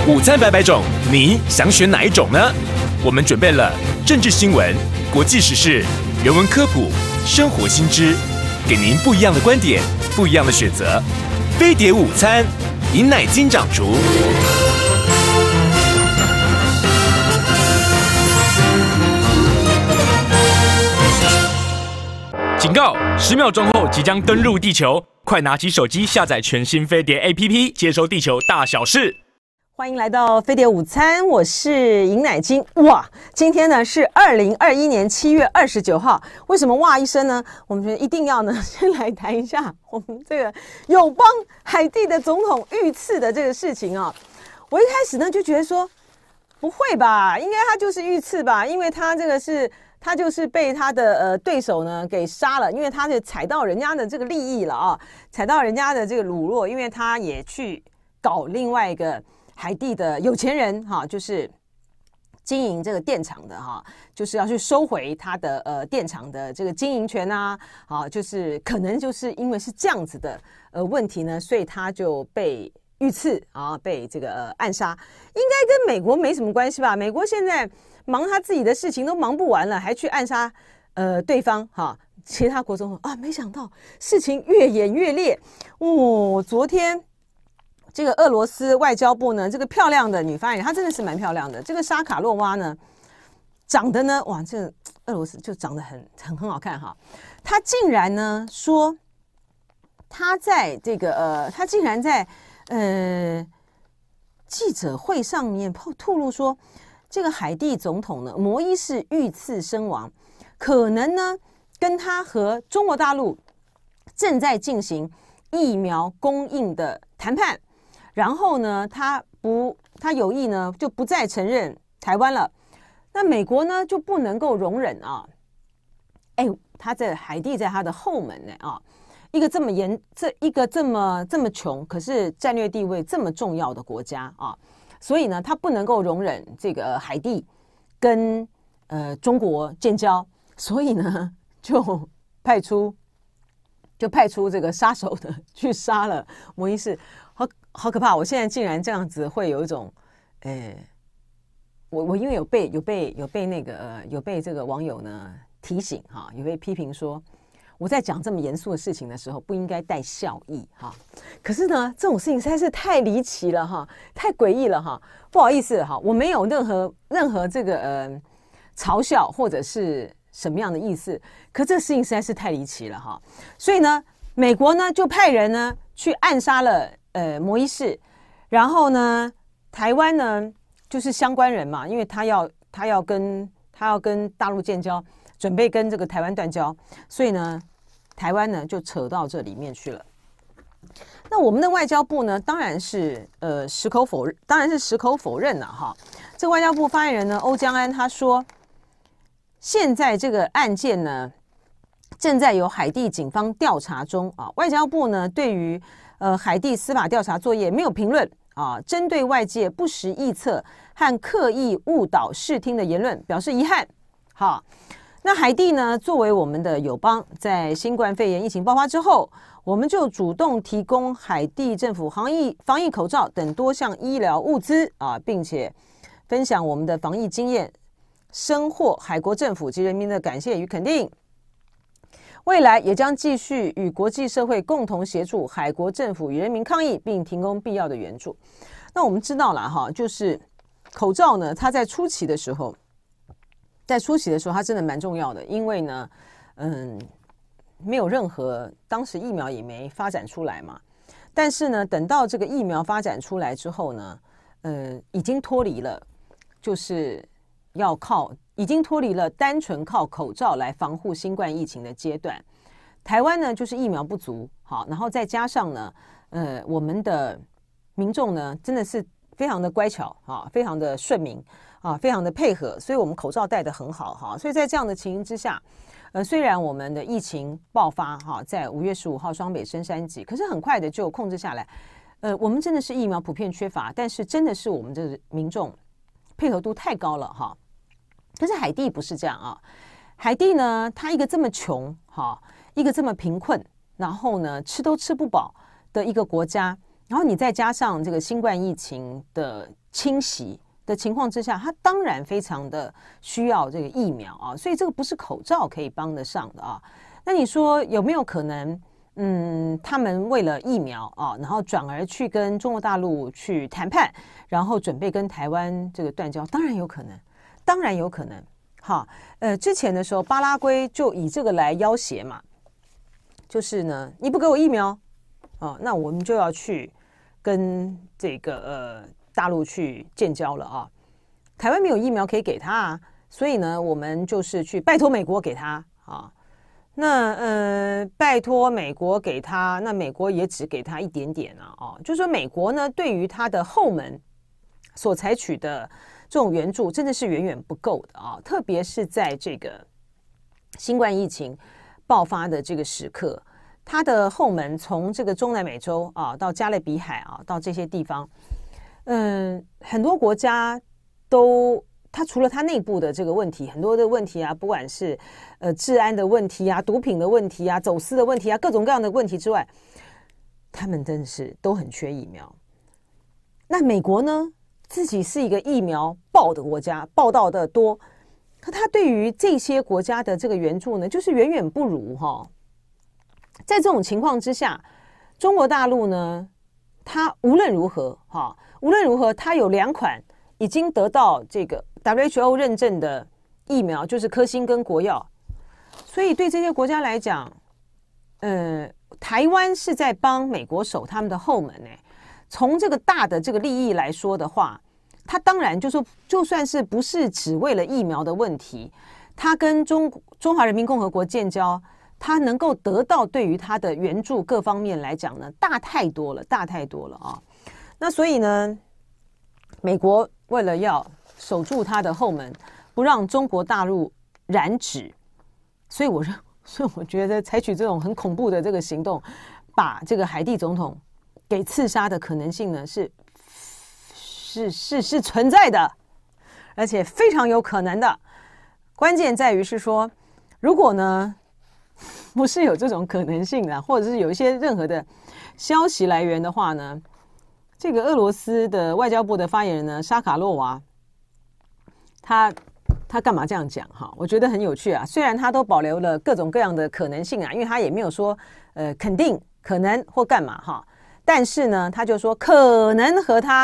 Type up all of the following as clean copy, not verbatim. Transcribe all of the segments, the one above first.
午餐百百种，你想选哪一种呢？我们准备了政治新闻、国际时事、人文科普、生活新知，给您不一样的观点，不一样的选择。飞碟午餐，饮奶金掌厨。 警告！10秒钟后即将登陆地球，快拿起手机下载全新飞碟 APP， 接收地球大小事。 欢迎来到飞碟午餐，我是尹乃金。哇，今天呢是2021年7月29号。为什么哇一声呢？我们觉得一定要呢先来谈一下我们这个友邦海地的总统遇刺的这个事情啊。我一开始呢就觉得说不会吧，应该他就是遇刺吧，因为他这个是他就是被他的对手呢给杀了，因为他是踩到人家的这个利益了啊，踩到人家的这个掳弱，因为他也去搞另外一个海地的有钱人哈，就是经营这个电厂的哈，就是要去收回他的电厂的这个经营权啊，就是可能就是因为是这样子的问题呢，所以他就被遇刺啊，被这个暗杀，应该跟美国没什么关系吧？美国现在忙他自己的事情都忙不完了，还去暗杀对方哈，其他国总统啊，没想到事情越演越烈哦，昨天。这个俄罗斯外交部呢，这个漂亮的女发言人，她真的是蛮漂亮的。这个沙卡洛娃呢，长得呢，哇，这俄罗斯就长得很好看哈。她竟然呢说，她在这个她竟然在记者会上面透露说，这个海地总统呢，摩伊士遇刺身亡，可能呢跟他和中国大陆正在进行疫苗供应的谈判。然后呢，他有意呢就不再承认台湾了，那美国呢就不能够容忍啊！哎，他在海地在他的后门呢啊，一个这么穷，可是战略地位这么重要的国家啊，所以呢，他不能够容忍这个海地跟中国建交，所以呢就派出这个杀手的去杀了摩伊士。好可怕！我现在竟然这样子会有一种，我因为有被这个网友呢提醒哈，有被批评说我在讲这么严肃的事情的时候不应该带笑意哈。可是呢，这种事情实在是太离奇了哈，太诡异了哈。不好意思哈，我没有任何这个嘲笑或者是什么样的意思，可这事情实在是太离奇了哈。所以呢，美国呢就派人呢去暗杀了。摩伊士，然后呢，台湾呢就是相关人嘛，因为他要跟大陆建交，准备跟这个台湾断交，所以呢，台湾呢就扯到这里面去了。那我们的外交部呢，当然是矢口否认了哈。这个外交部发言人呢，欧江安他说，现在这个案件呢，正在由海地警方调查中啊。外交部呢，对于海地司法调查作业没有评论啊，针对外界不实臆测和刻意误导视听的言论表示遗憾。好，那海地呢，作为我们的友邦，在新冠肺炎疫情爆发之后，我们就主动提供海地政府防疫口罩等多项医疗物资啊，并且分享我们的防疫经验，深获海国政府及人民的感谢与肯定。未来也将继续与国际社会共同协助海国政府与人民抗疫，并提供必要的援助。那我们知道了哈，就是口罩呢，它在初期的时候它真的蛮重要的，因为呢，没有任何当时疫苗也没发展出来嘛。但是呢，等到这个疫苗发展出来之后呢，已经脱离了，就是已经脱离了单纯靠口罩来防护新冠疫情的阶段。台湾呢，就是疫苗不足，好，然后再加上呢，我们的民众呢，真的是非常的乖巧啊，非常的顺民啊，非常的配合，所以我们口罩戴得很好哈。所以在这样的情形之下，虽然我们的疫情爆发哈，在5月15号双北升3级，可是很快的就控制下来。我们真的是疫苗普遍缺乏，但是真的是我们的民众配合度太高了哈。可是海地不是这样啊，海地呢，它一个这么穷哈，一个这么贫困，然后呢吃都吃不饱的一个国家， 然后你再加上这个新冠疫情的侵袭的情况之下，它当然非常的需要这个疫苗啊，所以这个不是口罩可以帮得上的啊。那你说有没有可能，他们为了疫苗啊，然后转而去跟中国大陆去谈判，然后准备跟台湾这个断交？当然有可能，当然有可能。好，之前的时候，巴拉圭就以这个来要挟嘛，就是呢，你不给我疫苗，哦，那我们就要去跟这个大陆去建交了啊。台湾没有疫苗可以给他啊，所以呢，我们就是去拜托美国给他啊。那拜托美国给他，那美国也只给他一点点啊，哦，就是说美国呢，对于他的后门所采取的这种援助，真的是远远不够的啊，特别是在这个新冠疫情爆发的这个时刻，它的后门从这个中南美洲啊到加勒比海啊到这些地方，很多国家都。它除了它内部的这个问题，很多的问题啊，不管是治安的问题啊、毒品的问题啊、走私的问题啊，各种各样的问题之外，他们真的是都很缺疫苗。那美国呢，自己是一个疫苗爆的国家，报道的多，可它对于这些国家的这个援助呢，就是远远不如哈。在这种情况之下，中国大陆呢，它无论如何哈，无论如何，它有2款已经得到这个 WHO 认证的疫苗，就是科兴跟国药，所以对这些国家来讲，台湾是在帮美国守他们的后门呢。从这个大的这个利益来说的话，它当然就说，就算是不是只为了疫苗的问题，它跟中华人民共和国建交，它能够得到对于它的援助各方面来讲呢，大太多了，大太多了啊。那所以呢，美国为了要守住他的后门，不让中国大陆染指，所以我觉得采取这种很恐怖的这个行动，把这个海地总统给刺杀的可能性呢是存在的，而且非常有可能的。关键在于是说，如果呢不是有这种可能性的，或者是有一些任何的消息来源的话呢，这个俄罗斯的外交部的发言人呢，沙卡洛娃，他干嘛这样讲哈？我觉得很有趣啊。虽然他都保留了各种各样的可能性啊，因为他也没有说肯定可能或干嘛哈，但是呢，他就说可能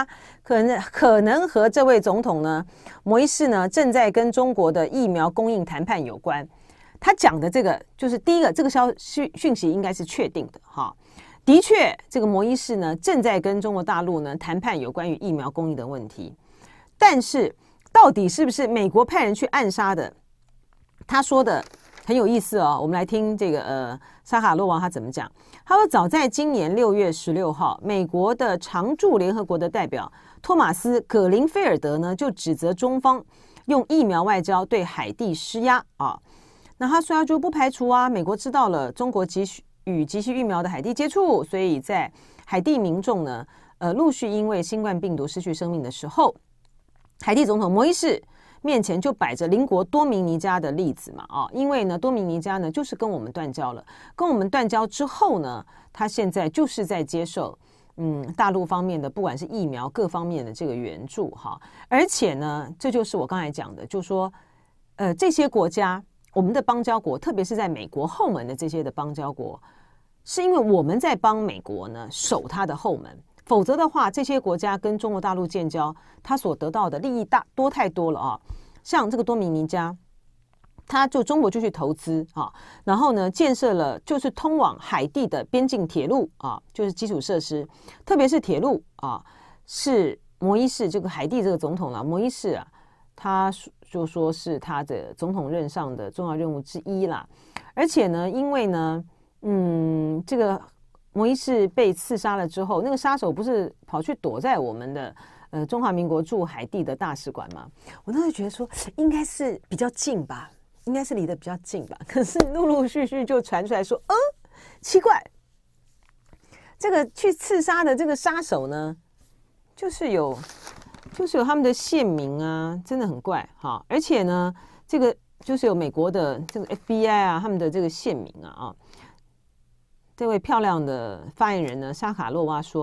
和这位总统呢，摩伊士呢，正在跟中国的疫苗供应谈判有关。他讲的这个就是第一个，这个讯息应该是确定的哈。的确，这个摩伊士呢正在跟中国大陆呢谈判有关于疫苗供应的问题，但是到底是不是美国派人去暗杀的？他说的很有意思哦，我们来听这个沙卡洛娃他怎么讲。他说，早在今年6月16号，美国的常驻联合国的代表托马斯·葛林菲尔德呢就指责中方用疫苗外交对海地施压啊。那他说就不排除啊，美国知道了中国与急需疫苗的海地接触，所以在海地民众呢，陆续因为新冠病毒失去生命的时候，海地总统摩伊士面前就摆着邻国多米尼加的例子嘛，啊，因为呢，多米尼加呢就是跟我们断交了，跟我们断交之后呢，他现在就是在接受大陆方面的不管是疫苗各方面的这个援助哈，而且呢，这就是我刚才讲的，就是说，这些国家。我们的邦交国，特别是在美国后门的这些的邦交国，是因为我们在帮美国呢守它的后门，否则的话，这些国家跟中国大陆建交，它所得到的利益多太多了啊！像这个多米尼加，它就中国就去投资啊，然后呢建设了就是通往海地的边境铁路啊，就是基础设施，特别是铁路啊，是摩伊士这个海地这个总统摩伊士啊，他就说是他的总统任上的重要任务之一啦，而且呢，因为呢，这个摩伊士被刺杀了之后，那个杀手不是跑去躲在我们的中华民国驻海地的大使馆吗？我那时候觉得说应该是比较近吧，应该是离得比较近吧，可是陆陆续续就传出来说，奇怪，这个去刺杀的这个杀手呢，就是有他们的县名啊，真的很怪哈。而且呢，这个就是有美国的这个 FBI 啊，他们的这个县名啊。这位漂亮的发言人呢，沙卡洛娃说，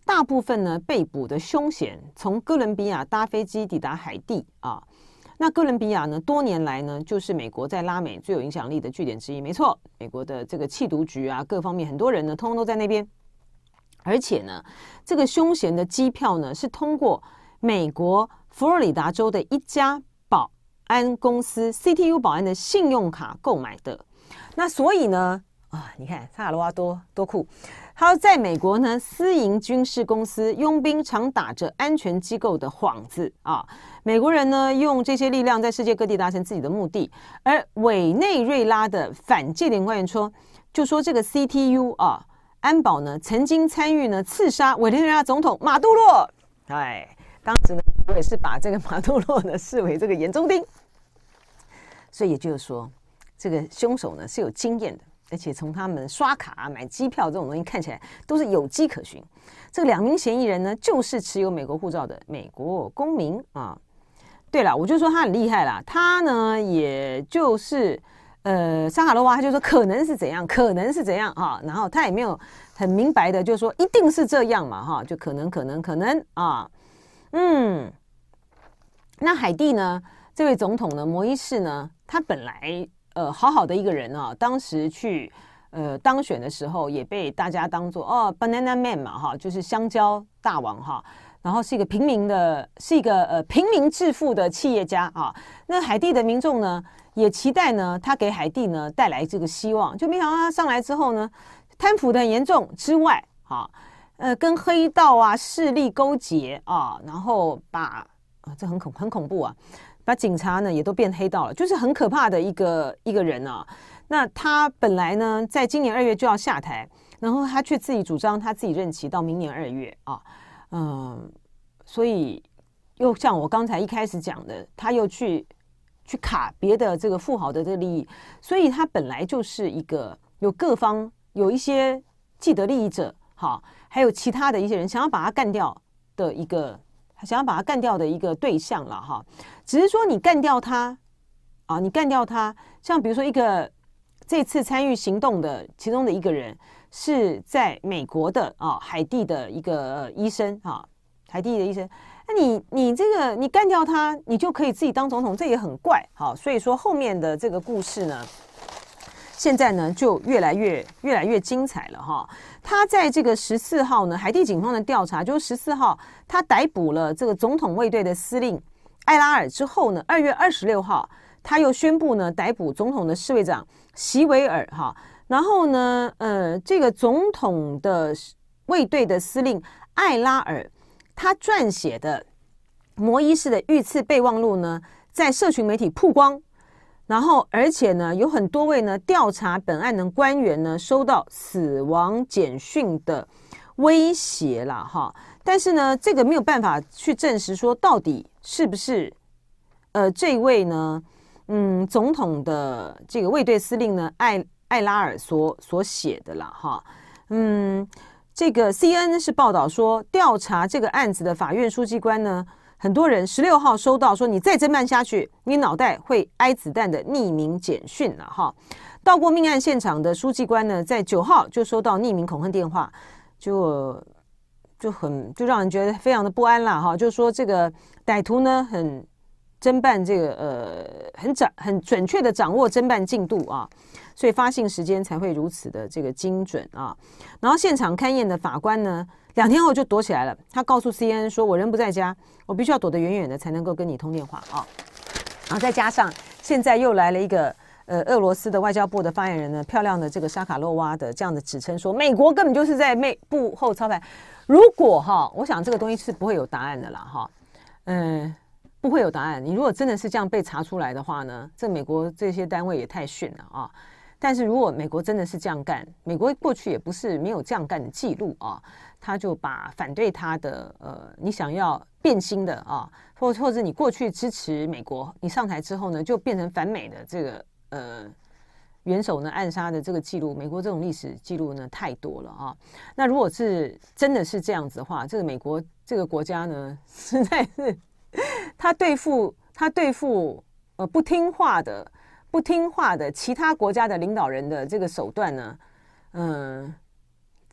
大部分呢被捕的凶嫌从哥伦比亚搭飞机抵达海地啊。那哥伦比亚呢，多年来呢，就是美国在拉美最有影响力的据点之一。没错，美国的这个缉毒局啊，各方面很多人呢，通通都在那边。而且呢，这个凶嫌的机票呢，是通过美国佛罗里达州的一家保安公司 CTU 保安的信用卡购买的。那所以呢，你看萨卡罗娃多酷。他要在美国呢，私营军事公司佣兵常打着安全机构的幌子啊。美国人呢，用这些力量在世界各地达成自己的目的。而委内瑞拉的反戒严官员就说这个 CTU 啊，安保呢曾经参与呢刺杀委内瑞拉总统马杜罗。当时呢，我也是把这个马杜罗呢视为这个眼中钉。所以也就是说，这个凶手呢是有经验的。而且从他们刷卡、买机票这种东西看起来都是有迹可循。这2名嫌疑人呢，就是持有美国护照的美国公民啊。对了，我就说他很厉害啦，他呢也就是沙卡罗娃他就说可能是怎样，可能是怎样啊，然后他也没有很明白的就说一定是这样嘛哈，就可能啊，那海地呢这位总统呢摩伊士呢，他本来好好的一个人啊，当时去当选的时候也被大家当作Banana Man 嘛哈，就是香蕉大王哈，然后是一个平民致富的企业家啊。那海地的民众呢也期待呢他给海地呢带来这个希望，就没想到他上来之后呢，贪腐的很严重之外啊，跟黑道啊势力勾结啊，然后这很恐怖啊。把警察呢也都变黑道了，就是很可怕的一个人啊。那他本来呢，在今年2月就要下台，然后他却自己主张他自己任期到明年2月啊，所以又像我刚才一开始讲的，他又去卡别的这个富豪的这个利益，所以他本来就是一个有各方有一些既得利益者，还有其他的一些人想要把他干掉的一个对象了哈。只是说你干掉他啊，像比如说这次参与行动的其中的一个人是在美国的海地的一个医生啊，海地的医生。那你干掉他，你就可以自己当总统，这也很怪。好，所以说后面的这个故事呢，现在呢就越来越精彩了哈。他在这个14号呢，海地警方的调查就是14号他逮捕了这个总统卫队的司令艾拉尔之后呢，2月26号他又宣布呢逮捕总统的侍卫长席维尔哈。然后呢这个总统的卫队的司令艾拉尔他撰写的摩伊士的遇刺备忘录呢在社群媒体曝光，然后而且呢有很多位呢调查本案的官员呢收到死亡简讯的威胁啦哈。但是呢这个没有办法去证实说到底是不是这位呢总统的这个卫队司令呢艾拉尔所写的啦哈。这个 CNN 是报道说调查这个案子的法院书记官呢，很多人16号收到说你再侦办下去你脑袋会挨子弹的匿名简讯了哈。到过命案现场的书记官呢在9号就收到匿名恐吓电话，就让人觉得非常的不安啦哈。就是说这个歹徒呢很侦办这个很准确的掌握侦办进度啊，所以发信时间才会如此的这个精准啊。然后现场勘验的法官呢2天后就躲起来了，他告诉 CNN 说我人不在家，我必须要躲得远远的才能够跟你通电话啊。然后再加上现在又来了一个俄罗斯的外交部的发言人呢，漂亮的这个沙卡洛娃的这样的指称说美国根本就是在幕后操盘。如果我想这个东西是不会有答案的啦哈，不会有答案。你如果真的是这样被查出来的话呢，这美国这些单位也太逊了啊。但是如果美国真的是这样干，美国过去也不是没有这样干的记录啊，他就把反对他的你想要变心的啊，或者你过去支持美国，你上台之后呢就变成反美的这个元首呢暗杀的这个记录，美国这种历史记录呢太多了啊。那如果是真的是这样子的话，这个美国这个国家呢实在是他对付不听话的其他国家的领导人的这个手段呢，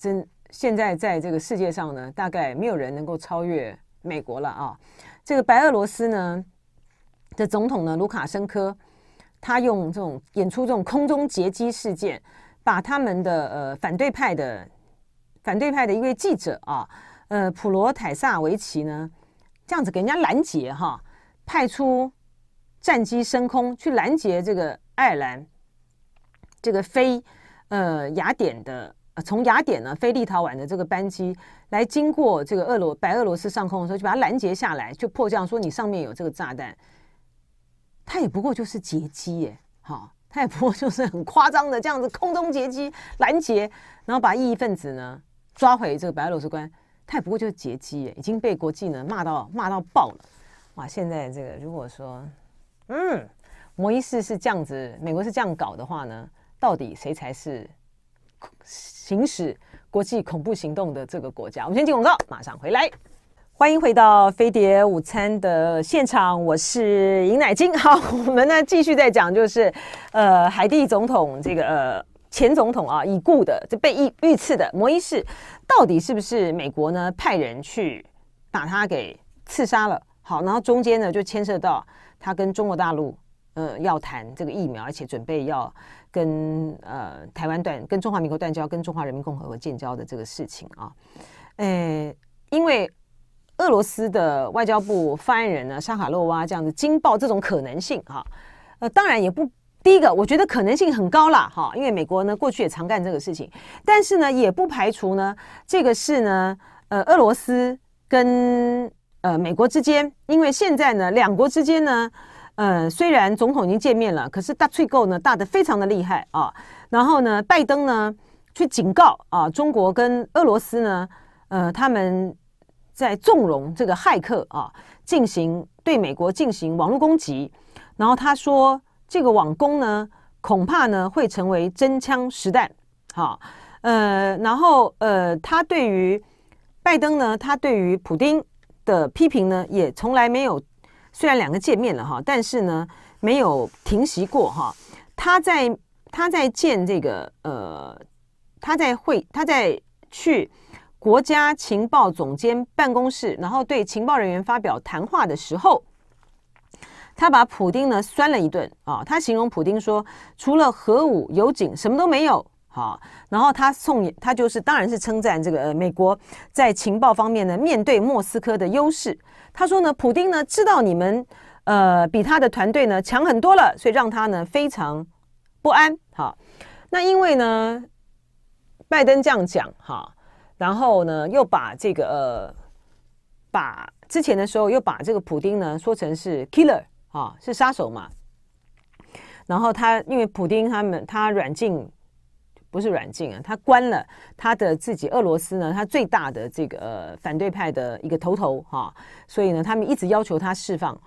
现在在这个世界上呢，大概没有人能够超越美国了啊。这个白俄罗斯呢的总统呢卢卡申科，他用这种演出这种空中劫机事件，把他们的反对派的一位记者啊，普罗泰萨维奇呢，这样子给人家拦截哈，派出战机升空去拦截这个爱尔兰这个飞雅典的从雅典呢飞立陶宛的这个班机来经过这个白俄罗斯上空的时候，就把它拦截下来，就迫降说你上面有这个炸弹。它也不过就是劫机耶，好，它也不过就是很夸张的这样子空中劫机拦截，然后把异议分子呢抓回这个白俄罗斯关，它也不过就是劫机耶，已经被国际呢骂到爆了。哇，现在这个如果说摩伊士是这样子，美国是这样搞的话呢，到底谁才是行使国际恐怖行动的这个国家？我们先进广告，马上回来。欢迎回到飞碟午餐的现场，我是尹乃菁。好，我们呢继续在讲，就是海地总统这个前总统啊已故的这被遇刺的摩伊士，到底是不是美国呢派人去把他给刺杀了？好，然后中间呢就牵涉到他跟中国大陆要谈这个疫苗，而且准备要跟台湾跟中华民国断交，跟中华人民共和国建交的这个事情啊。因为俄罗斯的外交部发言人呢沙卡洛娃这样子惊爆这种可能性哈，当然也不第一个，我觉得可能性很高啦哈，因为美国呢过去也常干这个事情，但是呢也不排除呢这个是呢俄罗斯跟美国之间，因为现在呢两国之间呢虽然总统已经见面了，可是大吹够呢大得非常的厉害啊，然后呢拜登呢去警告啊中国跟俄罗斯呢他们在纵容这个骇客啊，对美国进行网络攻击，然后他说这个网攻呢，恐怕呢会成为真枪实弹。好，然后他对于拜登呢，他对于普丁的批评呢，也从来没有，虽然两个见面了哈，但是呢没有停息过哈。他在见这个他在去国家情报总监办公室，然后对情报人员发表谈话的时候，他把普丁呢酸了一顿啊！他形容普丁说，除了核武、油井，什么都没有。好，然后他就是当然是称赞这个美国在情报方面呢，面对莫斯科的优势。他说呢，普丁呢知道你们比他的团队呢强很多了，所以让他呢非常不安。好，那因为呢，拜登这样讲哈。然后呢，又把这个把之前的时候又把这个普丁呢说成是 killer 啊，是杀手嘛。然后因为普丁他不是软禁啊，他关了他的自己俄罗斯呢，他最大的这个反对派的一个头哈，所以呢，他们一直要求他释放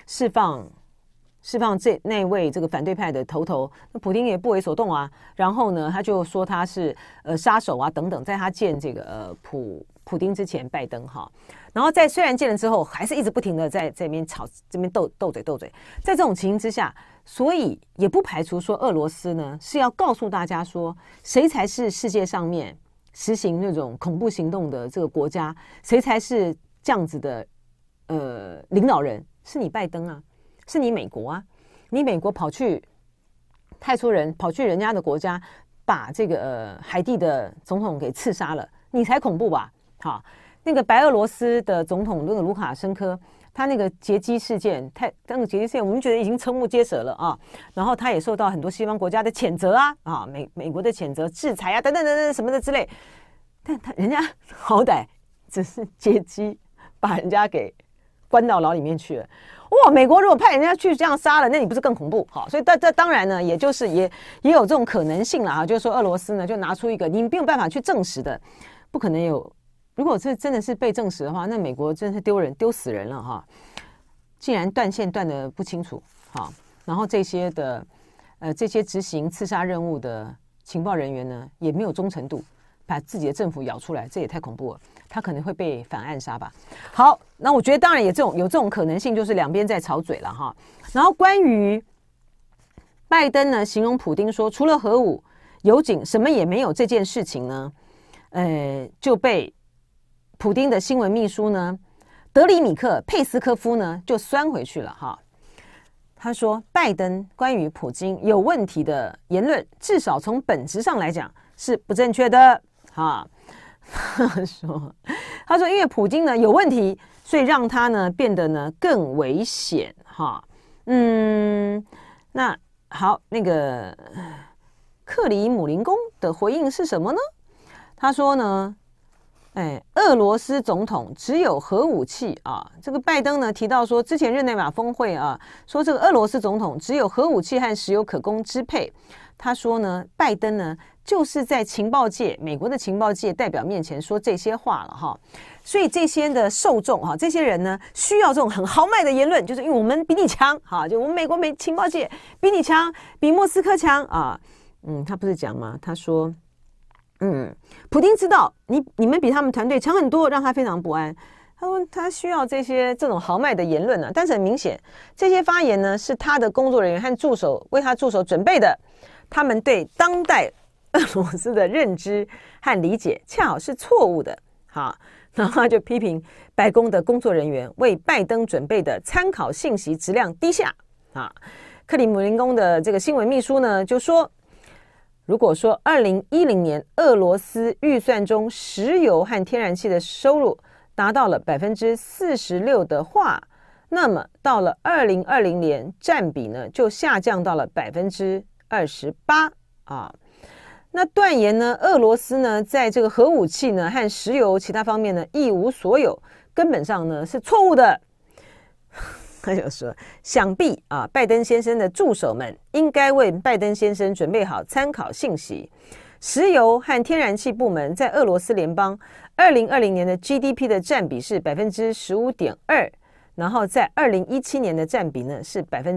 那位这个反对派的头，那普丁也不为所动啊。然后呢，他就说他是杀手啊等等，在他见这个普丁之前，拜登哈，然后虽然见了之后，还是一直不停的在这边吵，这边斗嘴。在这种情形之下，所以也不排除说俄罗斯呢是要告诉大家说，谁才是世界上面实行那种恐怖行动的这个国家，谁才是这样子的领导人，是你拜登啊。是你美国啊，你美国派出人跑去人家的国家，把这个海地的总统给刺杀了，你才恐怖吧？好，那个白俄罗斯的总统那个卢卡申科，他那个劫机事件，我们觉得已经瞠目结舌了啊。然后他也受到很多西方国家的谴责啊，美国的谴责、制裁啊，等等等等什么的之类。但人家好歹只是劫机，把人家给关到牢里面去了。哇！美国如果派人家去这样杀了，那你不是更恐怖？好，所以这当然呢，也就是也有这种可能性了啊，就是说俄罗斯呢就拿出一个你没有办法去证实的，不可能有。如果这真的是被证实的话，那美国真是丢死人了哈！竟然断线断得不清楚，好，然后这些执行刺杀任务的情报人员呢，也没有忠诚度，把自己的政府咬出来，这也太恐怖了。他可能会被反暗杀吧。好，那我觉得当然有这种可能性，就是两边在吵嘴了哈。然后关于拜登呢，形容普丁说除了核武、油井什么也没有这件事情呢， 就被普丁的新闻秘书呢德里米克·佩斯科夫呢就酸回去了哈。他说，拜登关于普京有问题的言论，至少从本质上来讲是不正确的哈。他说，因为普京呢有问题，所以让他呢变得呢更危险哈。那好，那个克里姆林宫的回应是什么呢？他说呢，俄罗斯总统只有核武器啊。这个拜登呢提到说，之前日内瓦峰会啊，说这个俄罗斯总统只有核武器和石油可供支配。他说呢，拜登呢就是在情报界，美国的情报界代表面前说这些话了哈。所以这些的受众哈，这些人呢需要这种很豪迈的言论，就是因为我们比你强哈，就我们美国情报界比你强，比莫斯科强啊。他不是讲吗？他说。普丁知道你们比他们团队强很多，让他非常不安。他说他需要这种豪迈的言论但是很明显，这些发言呢是他的工作人员和助手为他助手准备的，他们对当代俄罗斯的认知和理解恰好是错误的。好，然后他就批评白宫的工作人员为拜登准备的参考信息质量低下。克里姆林宫的这个新闻秘书呢就说，如果说2010年俄罗斯预算中石油和天然气的收入达到了 46% 的话，那么到了2020年占比呢就下降到了 28% 啊。那断言呢，俄罗斯呢在这个核武器呢和石油其他方面呢一无所有，根本上呢是错误的。他就说，想必拜登先生的助手们应该为拜登先生准备好参考信息。石油和天然气部门在俄罗斯联邦2020年的 GDP 的占比是 15.2%， 然后在2017年的占比呢是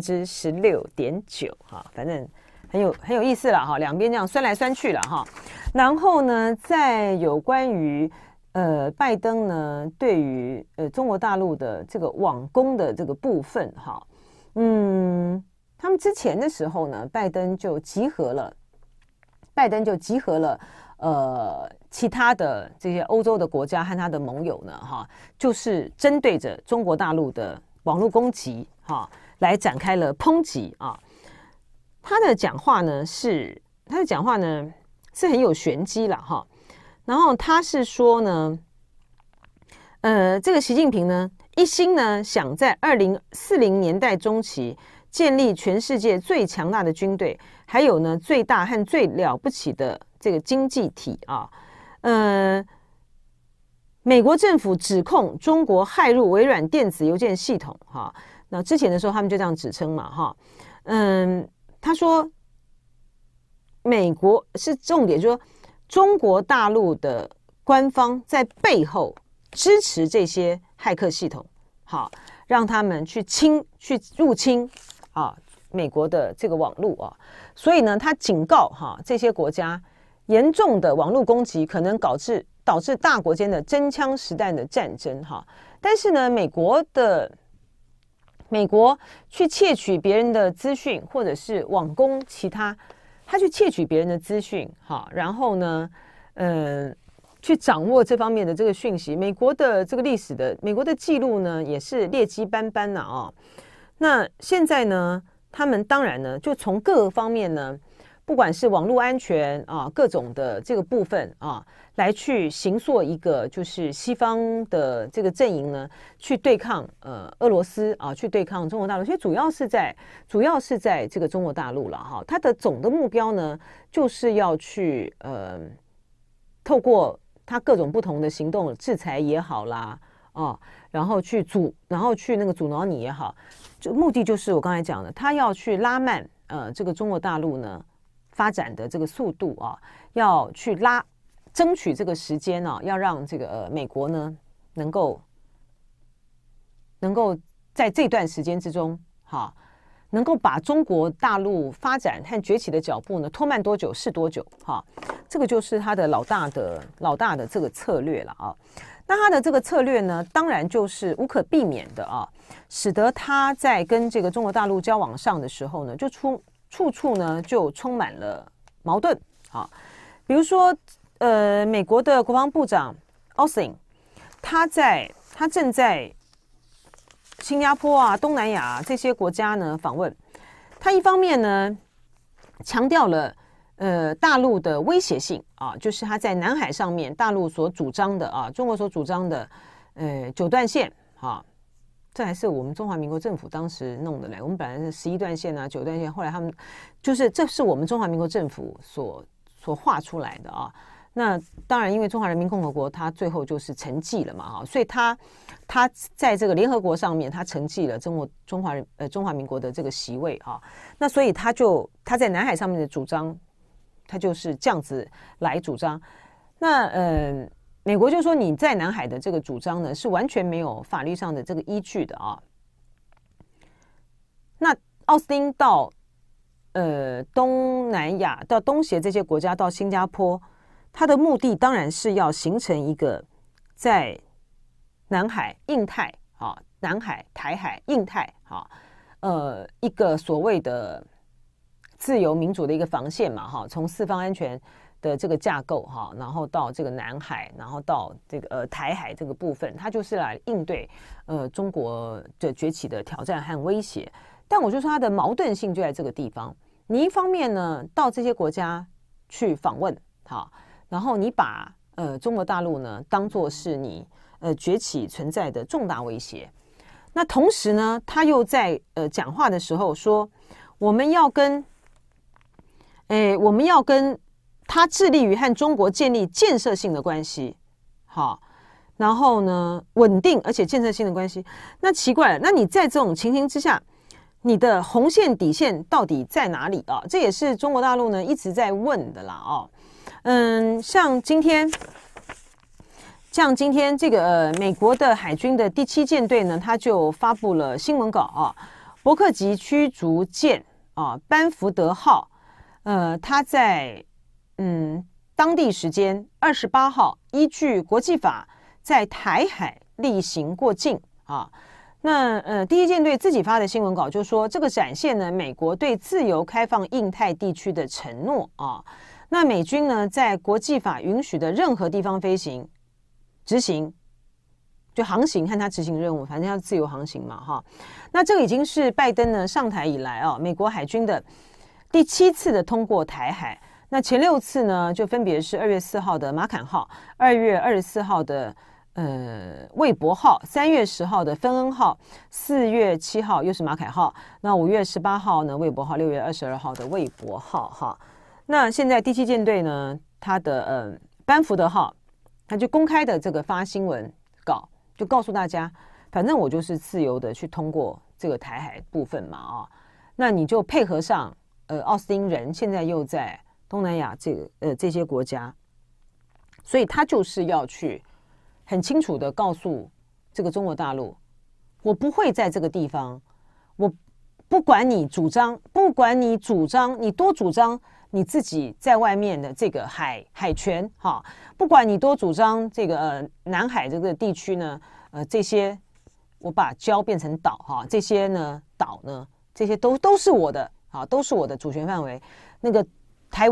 16.9%。反正很有意思了哈，两边这样酸来酸去了哈。然后呢，在有关于拜登呢对于中国大陆的这个网攻的这个部分哈，他们之前的时候呢，拜登就集合了其他的这些欧洲的国家和他的盟友呢哈，就是针对着中国大陆的网络攻击哈来展开了抨击啊。他的讲话呢是很有玄机了哈。然后他是说呢，这个习近平呢一心呢想在2040年代中期建立全世界最强大的军队，还有呢最大和最了不起的这个经济体啊。美国政府指控中国骇入微软电子邮件系统哈，那之前的时候他们就这样指称嘛哈。他说美国是重点，就是说中国大陆的官方在背后支持这些骇客系统，好，让他们去入侵美国的这个网络所以呢，他警告这些国家，严重的网络攻击可能导致大国间的真枪实弹的战争但是呢，美国去窃取别人的资讯，或者是网攻其他。他去窃取别人的资讯，然后呢，去掌握这方面的这个讯息。美国的这个美国的记录呢，也是劣迹斑斑的那现在呢，他们当然呢，就从各个方面呢，不管是网络安全各种的这个部分来去形塑一个就是西方的这个阵营呢，去对抗俄罗斯去对抗中国大陆，所以主要是在这个中国大陆了它的总的目标呢，就是要去透过它各种不同的行动，制裁也好啦然后去那个阻挠你也好，就目的就是我刚才讲的，他要去拉慢这个中国大陆呢发展的这个速度要去争取这个时间要让这个美国呢能够在这段时间之中能够把中国大陆发展和崛起的脚步呢拖慢多久是多久这个就是他的老大的这个策略了那他的这个策略呢，当然就是无可避免的使得他在跟这个中国大陆交往上的时候呢，就处处呢就充满了矛盾比如说美国的国防部长 Austin， 他正在新加坡啊、东南亚这些国家呢访问。他一方面呢强调了大陆的威胁性啊，就是他在南海上面大陆所主张的啊，中国所主张的9段线啊，这还是我们中华民国政府当时弄的嘞。我们本来是11段线啊、9段线，后来他们就是这是我们中华民国政府所画出来的啊。那当然，因为中华人民共和国它最后就是承继了嘛，哈，所以它在这个联合国上面，它承继了中华民国的这个席位啊。那所以他在南海上面的主张，他就是这样子来主张。那美国就说你在南海的这个主张呢，是完全没有法律上的这个依据的啊。那奥斯汀到东南亚、到东协这些国家，到新加坡。它的目的当然是要形成一个在南海、印太啊、南海、台海、印太啊，一个所谓的自由民主的一个防线嘛，哈，从四方安全的这个架构哈，然后到这个南海，然后到这个台海这个部分，它就是来应对中国的崛起的挑战和威胁。但我就说它的矛盾性就在这个地方，你一方面呢到这些国家去访问，哈。然后你把中国大陆呢当作是你崛起存在的重大威胁，那同时呢，他又在讲话的时候说，我们要跟他致力于和中国建立建设性的关系，好，然后呢稳定而且建设性的关系。那奇怪了，那你在这种情形之下，你的红线底线到底在哪里啊？这也是中国大陆呢一直在问的啦，哦。像今天这个美国的海军的第7舰队呢，他就发布了新闻稿啊，伯克级驱逐舰啊，班福德号，他在当地时间28号依据国际法在台海例行过境啊。那第1舰队自己发的新闻稿就说，这个展现了美国对自由开放印太地区的承诺啊。那美军呢，在国际法允许的任何地方飞行、执行，就航行和他执行任务，反正要自由航行嘛，哈。那这个已经是拜登呢上台以来啊，美国海军的第7次的通过台海。那前6次呢，就分别是2月4号的马坎号、2月24号的魏博号、3月10号的芬恩号、4月7号又是马凯号，那5月18号呢魏博号、6月22号的魏博号，哈。那现在第7舰队呢，它的班福德号，他就公开的这个发新闻稿，就告诉大家，反正我就是自由的去通过这个台海部分嘛，啊，那你就配合上奥斯汀人现在又在东南亚这些国家，所以他就是要去很清楚的告诉这个中国大陆，我不会在这个地方，我不管你主张，你多主张你自己在外面的这个海权哈，不管你多主张这个南海这个地区呢，这些我把礁变成岛哈，这些呢岛呢，这些都是我的啊，都是我的主权范围。那个台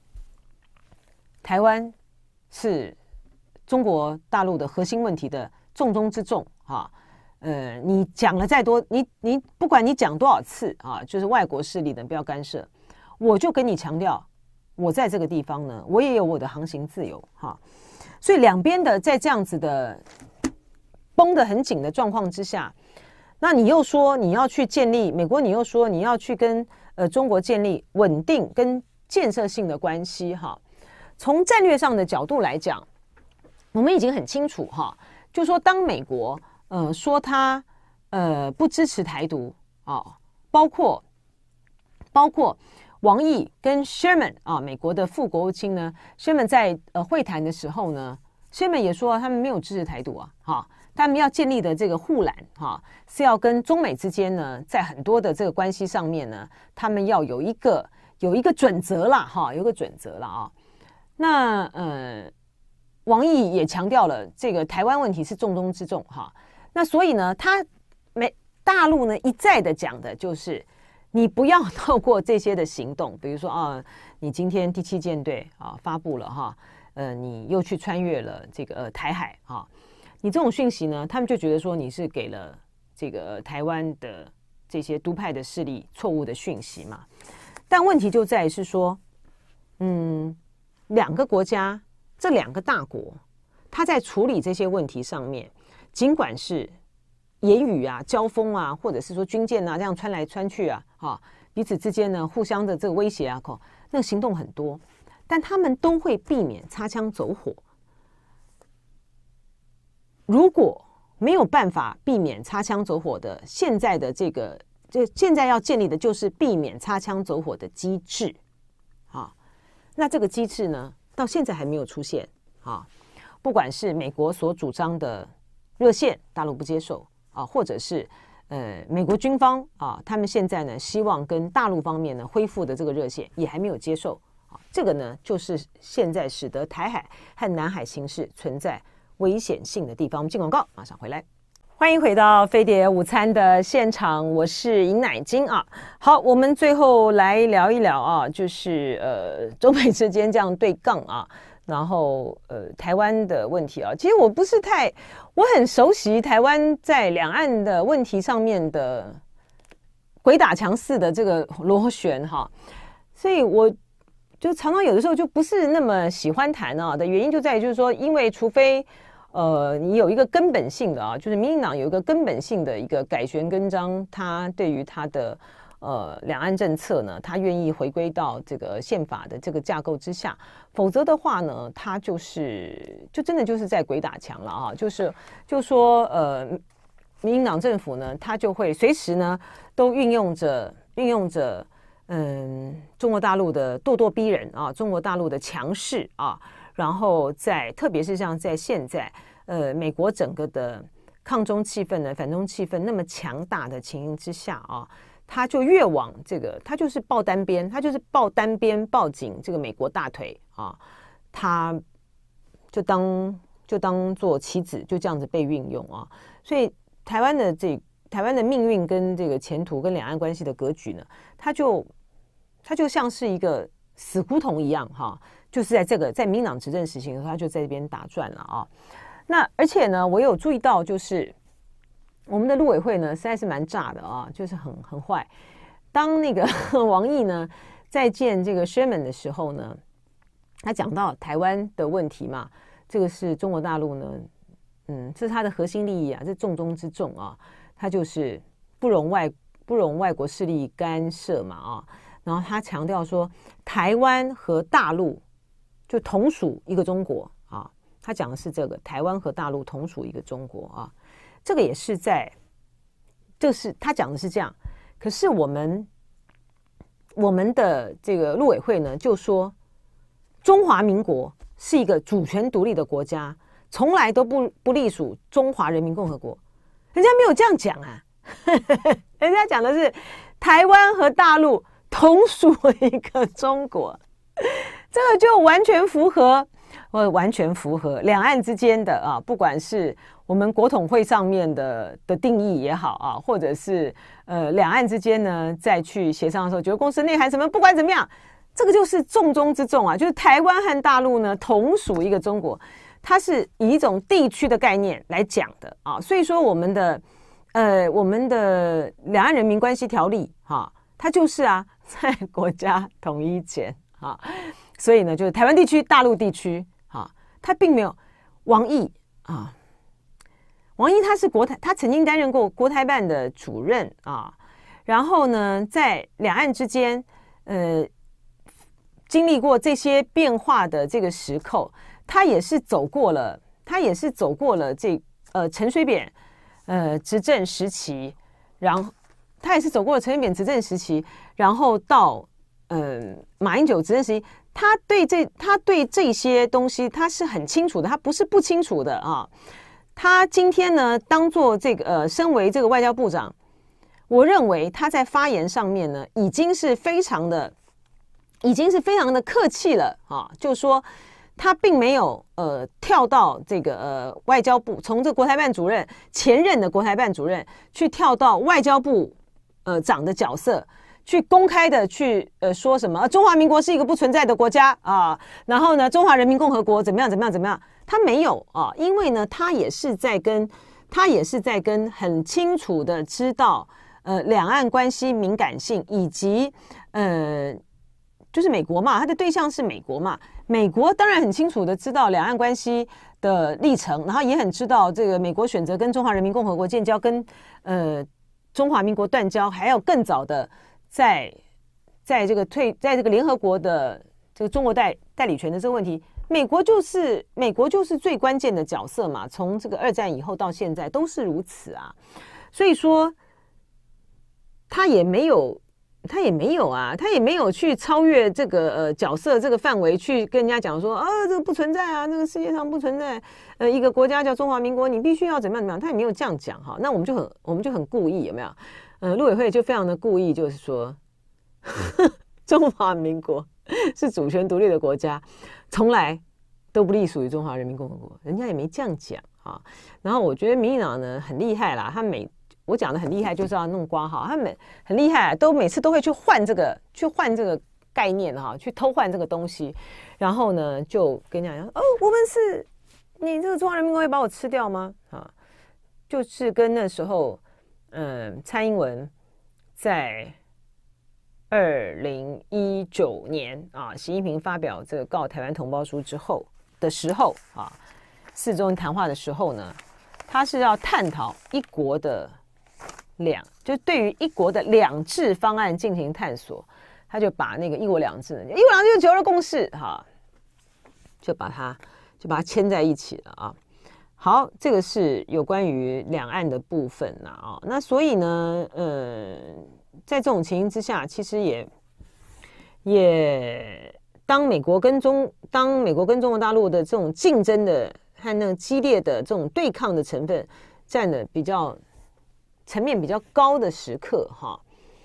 湾是中国大陆的核心问题的重中之重哈。你讲了再多，你不管你讲多少次啊，就是外国势力的不要干涉。我就跟你强调，我在这个地方呢，我也有我的航行自由哈。所以两边的在这样子的绷得很紧的状况之下，那你又说你要去建立美国，你又说你要去跟中国建立稳定跟建设性的关系哈。从战略上的角度来讲，我们已经很清楚哈，就说当美国说他不支持台独啊，包括王毅跟 Sherman 啊，美国的副国务卿呢 ，Sherman 在会谈的时候呢 ，Sherman 也说他们没有支持台独啊，哈，他们要建立的这个护栏哈，是要跟中美之间呢，在很多的这个关系上面呢，他们要有一个准则啦，哈，有个准则啦啊。那王毅也强调了这个台湾问题是重中之重哈。那所以呢，大陆呢一再的讲的就是。你不要透过这些的行动，比如说啊，你今天第7舰队啊发布了哈， 你又去穿越了这个台海啊，你这种讯息呢，他们就觉得说你是给了这个台湾的这些独派的势力错误的讯息嘛。但问题就在于是说，两个国家，这两个大国，他在处理这些问题上面，尽管是言语啊、交锋啊，或者是说军舰啊这样穿来穿去啊，彼此之间呢互相的这个威胁啊，那个行动很多，但他们都会避免擦枪走火。如果没有办法避免擦枪走火的，现在的现在要建立的就是避免擦枪走火的机制啊。那这个机制呢，到现在还没有出现啊。不管是美国所主张的热线，大陆不接受啊，或者是美国军方啊，他们现在呢希望跟大陆方面呢恢复的这个热线也还没有接受啊。这个呢，就是现在使得台海和南海形势存在危险性的地方。我们进广告，马上回来。欢迎回到飞碟午餐的现场，我是尹乃菁啊。好，我们最后来聊一聊啊，就是中美之间这样对杠啊，然后台湾的问题啊，其实我很熟悉台湾在两岸的问题上面的鬼打墙似的这个螺旋哈，所以我就常常有的时候就不是那么喜欢谈啊的原因就在于就是说，因为除非你有一个根本性的啊，就是民进党有一个根本性的一个改弦更张，他对于他的两岸政策呢，他愿意回归到这个宪法的这个架构之下，否则的话呢，他就真的就是在鬼打墙了啊！就说民进党政府呢，他就会随时呢都运用着中国大陆的咄咄逼人啊，中国大陆的强势啊。然后特别是像在现在，美国整个的抗中气氛呢、反中气氛那么强大的情形之下啊，他就越往他就是抱单边，抱紧这个美国大腿啊，他就当做棋子，就这样子被运用啊。所以台湾的命运跟这个前途跟两岸关系的格局呢，它就像是一个死胡同一样哈。就是在民进党执政时期的时候，他就在这边打转了啊。那而且呢，我有注意到，就是我们的陆委会呢，实在是蛮炸的啊，就是很坏。当那个王毅呢在见这个 Sherman 的时候呢，他讲到台湾的问题嘛，这个是中国大陆呢，这是他的核心利益啊，这重中之重啊，他就是不容外国势力干涉嘛啊。然后他强调说，台湾和大陆就同属一个中国啊，他讲的是这个台湾和大陆同属一个中国啊，这个也是就是他讲的是这样。可是我们的这个陆委会呢，就说中华民国是一个主权独立的国家，从来都不隶属中华人民共和国，人家没有这样讲啊，人家讲的是台湾和大陆同属一个中国。这个就完全符合两岸之间的啊，不管是我们国统会上面的定义也好啊，或者是两岸之间呢再去协商的时候，觉得公司内涵什么，不管怎么样，这个就是重中之重啊，就是台湾和大陆呢同属一个中国，它是以一种地区的概念来讲的啊，所以说我们的两岸人民关系条例哈，它就是在国家统一前啊。所以呢，就是台湾地区、大陆地区，他并没有王毅他是他曾经担任过国台办的主任啊，然后呢，在两岸之间，经历过这些变化的这个时刻，他也是走过了陈水扁执政时期，然后他也是走过了陈水扁执政时期，然后到马英九执政时期。他对这些东西他是很清楚的，他不是不清楚的啊。他今天呢，当做身为这个外交部长，我认为他在发言上面呢，已经是非常的客气了啊。就是说，他并没有跳到这个外交部，从这个国台办主任前任的国台办主任去跳到外交部长的角色。 去公开的去说什么中华民国是一个不存在的国家啊，然后呢中华人民共和国怎么样怎么样怎么样，他没有啊，因为呢他也是在跟很清楚的知道两岸关系敏感性，以及就是美国嘛，他的对象是美国嘛，美国当然很清楚的知道两岸关系的历程，然后也很知道这个美国选择跟中华人民共和国建交，跟中华民国断交，还有更早的在这个联合国的这个中国代理权的这个问题，美国就是最关键的角色嘛，从这个二战以后到现在都是如此啊，所以说他也没有去超越这个角色这个范围去跟人家讲说这个不存在啊，这个世界上不存在一个国家叫中华民国，你必须要怎么样怎么样，他也没有这样讲哈。那我们就很故意，有没有？陆委会就非常的故意，就是说中华民国是主权独立的国家，从来都不隶属于中华人民共和国，人家也没这样讲啊。然后我觉得民进党呢很厉害啦，我讲的很厉害，就是要弄括号，他们很厉害，每次都会去换这个概念哈，去偷换这个东西，然后呢就跟人家讲我们是你这个中华人民共和国会把我吃掉吗？啊，就是跟那时候蔡英文在2019年啊，习近平发表这个告台湾同胞书的时候啊，4周年谈话的时候呢，他是要探讨一国的就对于一国的两制方案进行探索，他就把那个一国两制就是九二共识哈，就把它牵在一起了啊。好，这个是有关于两岸的部分啊。那所以呢，在这种情形之下，其实也当美国跟中国大陆的这种竞争的和那个激烈的这种对抗的成分占了层面比较高的时刻哈，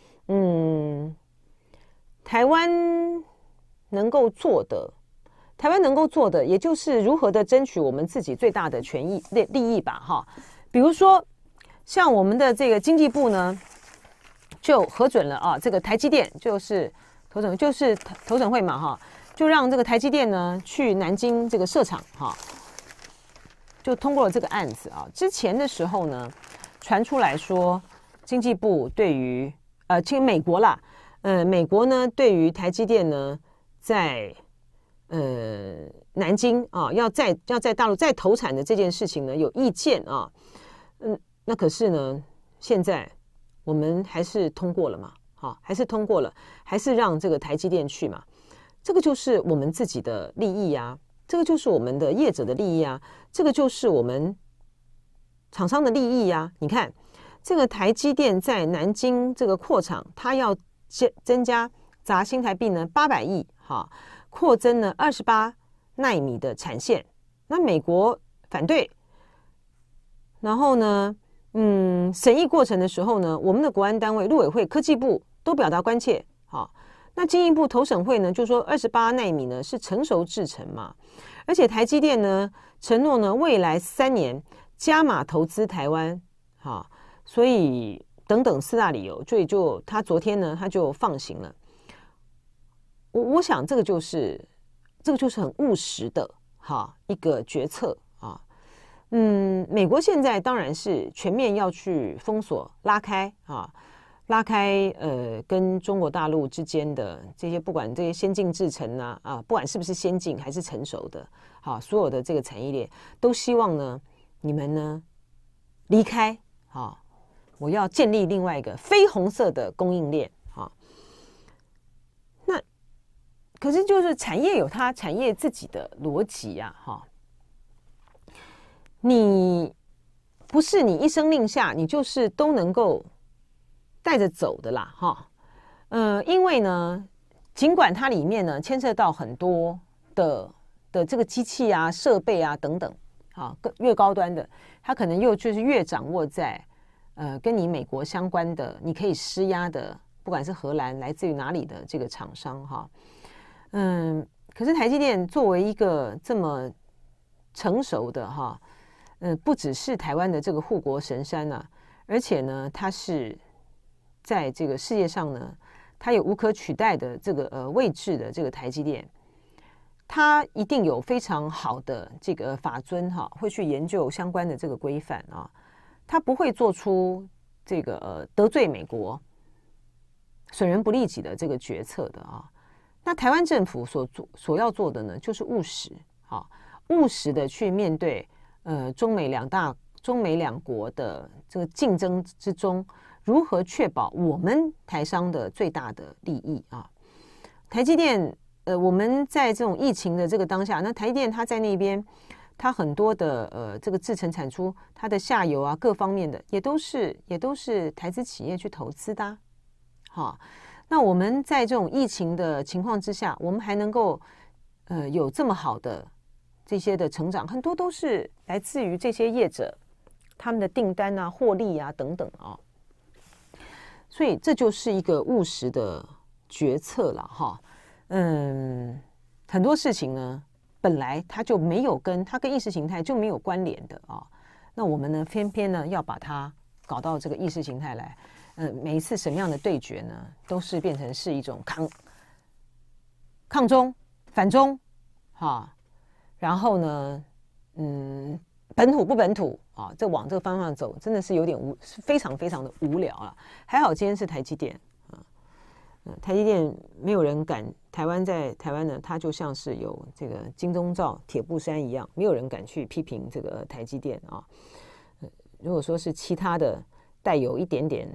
台湾能够做的，也就是如何的争取我们自己最大的权益利益吧哈。比如说，像我们的这个经济部呢，就核准了啊，这个台积电就是投审会嘛哈，就让这个台积电呢去南京这个设厂哈，就通过了这个案子啊。之前的时候呢，传出来说，经济部对于美国啦，美国呢对于台积电呢在南京啊要在大陆再投产的这件事情呢有意见啊，那可是呢现在我们还是通过了嘛，好，还是通过了，还是让这个台积电去嘛，这个就是我们自己的利益啊，这个就是我们的业者的利益啊，这个就是我们厂商的利益啊。你看这个台积电在南京这个扩厂，它要增加砸新台币呢800亿哈，扩增了28奈米的产线，那美国反对，然后呢审议过程的时候呢，我们的国安单位陆委会、科技部都表达关切，好，那经济部投审会呢就说28奈米呢是成熟制程嘛，而且台积电呢承诺呢未来3年加码投资台湾，好，所以等等4大理由，所以他昨天呢他就放行了。我想这个就是很务实的一个决策啊。美国现在当然是全面要去封锁拉开跟中国大陆之间的这些，不管这些先进制程啊，不管是不是先进还是成熟的，所有的这个产业链都希望呢你们呢离开我要建立另外一个非红色的供应链那可是就是产业有它产业自己的逻辑啊你不是你一声令下你就是都能够带着走的啦因为呢尽管它里面呢牵涉到很多的这个机器啊设备啊等等越高端的它可能就是越掌握在跟你美国相关的你可以施压的，不管是荷兰来自于哪里的这个厂商可是台积电作为一个这么成熟的不只是台湾的这个护国神山而且呢它是在这个世界上呢它有无可取代的这个位置的这个台积电，它一定有非常好的这个法遵哈，会去研究相关的这个规范啊，它不会做出这个得罪美国、损人不利己的这个决策的啊。那台湾政府所要做的呢，就是务实啊，务实的去面对中美两国的这个竞争之中，如何确保我们台商的最大的利益啊？台积电，我们在这种疫情的这个当下，那台积电它在那边，它很多的这个制程产出，它的下游啊各方面的也都是台资企业去投资的，好。那我们在这种疫情的情况之下，我们还能够有这么好的这些的成长，很多都是来自于这些业者他们的订单啊、获利啊等等啊。所以这就是一个务实的决策了哈。很多事情呢，本来它就没有它跟意识形态就没有关联的啊。那我们呢，偏偏呢要把它搞到这个意识形态来。每一次什么样的对决呢，都是变成是一种抗中反中，哈，然后呢，本土不本土啊，这往这个方向走，真的是有点非常非常的无聊了。还好今天是台积电啊，台积电没有人敢，在台湾呢，它就像是有这个金钟罩铁布衫一样，没有人敢去批评这个台积电啊。如果说是其他的。带有一点点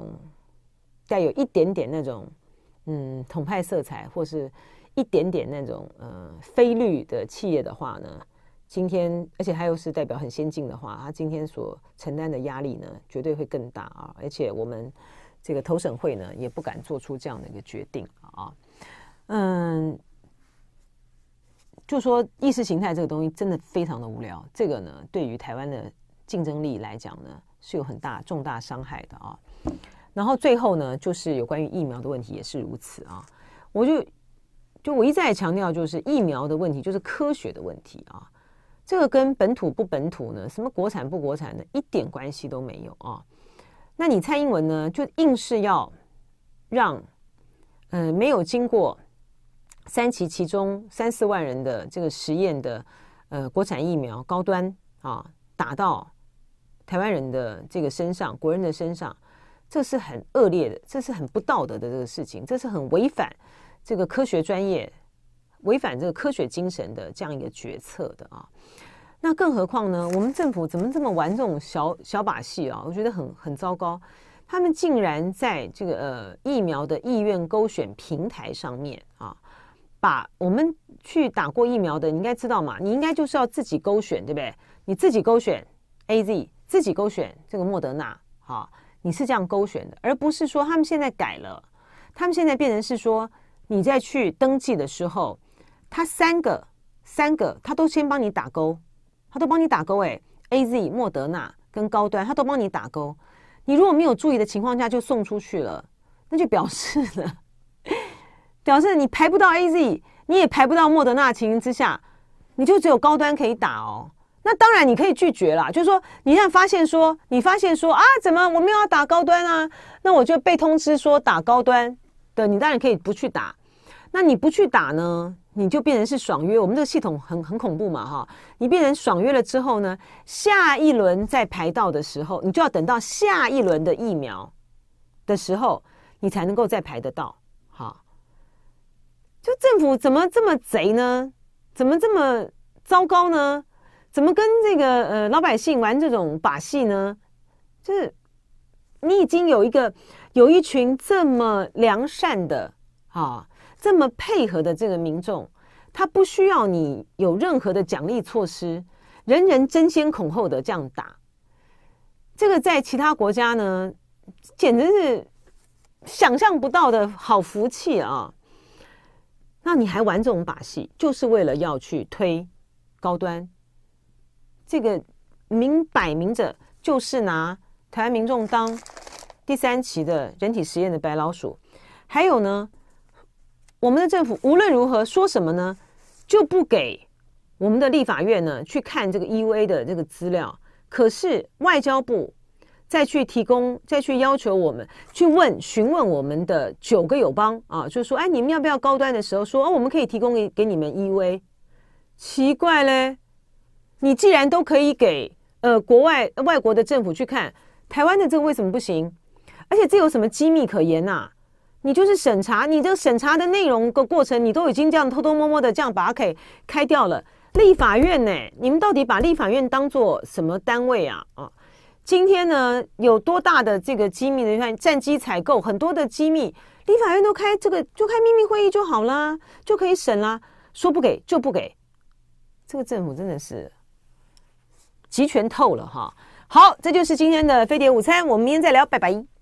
那种统派色彩，或是一点点那种非绿的企业的话呢，今天而且它又是代表很先进的话，它今天所承担的压力呢，绝对会更大啊！而且我们这个投审会呢，也不敢做出这样的一个决定啊。就说意识形态这个东西真的非常的无聊，这个呢，对于台湾的竞争力来讲呢，是有重大伤害的啊。然后最后呢，就是有关于疫苗的问题也是如此啊。我一再强调，就是疫苗的问题就是科学的问题啊。这个跟本土不本土呢，什么国产不国产呢，一点关系都没有啊。那你蔡英文呢，就硬是要让没有经过3期其中3-4万人的这个实验的国产疫苗高端啊，打到台湾人的这个身上，国人的身上，这是很恶劣的，这是很不道德的这个事情，这是很违反这个科学专业、违反这个科学精神的这样一个决策的啊。那更何况呢，我们政府怎么这么玩这种小把戏啊？我觉得很糟糕。他们竟然在这个疫苗的意愿勾选平台上面啊，把我们去打过疫苗的，你应该知道嘛，你应该就是要自己勾选，对不对？你自己勾选 AZ。自己勾选这个莫德纳，你是这样勾选的，而不是说他们现在改了，他们现在变成是说你在去登记的时候，他三个他都先帮你打勾，AZ 莫德纳跟高端他都帮你打勾，你如果没有注意的情况下就送出去了，那就表示你排不到 AZ， 你也排不到莫德纳的情形之下，你就只有高端可以打哦。那当然你可以拒绝啦，就是说你现在发现说啊，怎么我没有要打高端啊？那我就被通知说打高端的，你当然可以不去打。那你不去打呢，你就变成是爽约。我们这个系统很恐怖嘛哈，你变成爽约了之后呢，下一轮再排到的时候，你就要等到下一轮的疫苗的时候，你才能够再排得到。好，就政府怎么这么贼呢？怎么这么糟糕呢？怎么跟这个老百姓玩这种把戏呢？就是你已经有一群这么良善的这么配合的这个民众，他不需要你有任何的奖励措施，人人争先恐后的这样打。这个在其他国家呢，简直是想象不到的好福气啊！那你还玩这种把戏，就是为了要去推高端。这个明摆明着就是拿台湾民众当第3期的人体实验的白老鼠。还有呢，我们的政府无论如何说什么呢，就不给我们的立法院呢去看这个 EUA 的这个资料。可是外交部再去提供，再去要求我们去询问我们的9个友邦啊，就说，哎，你们要不要高端的时候说，我们可以提供给你们EUA。奇怪嘞，你既然都可以给外国的政府去看，台湾的这个为什么不行？而且这有什么机密可言啊？你就是审查，你这个审查的内容的过程，你都已经这样偷偷摸摸的这样把它给开掉了。立法院呢，你们到底把立法院当作什么单位啊？今天呢，有多大的这个机密的？你看战机采购很多的机密，立法院都开这个就开秘密会议就好啦，就可以审啦，说不给就不给。这个政府真的是集权透了哈。好，这就是今天的飞碟午餐，我们明天再聊，拜拜。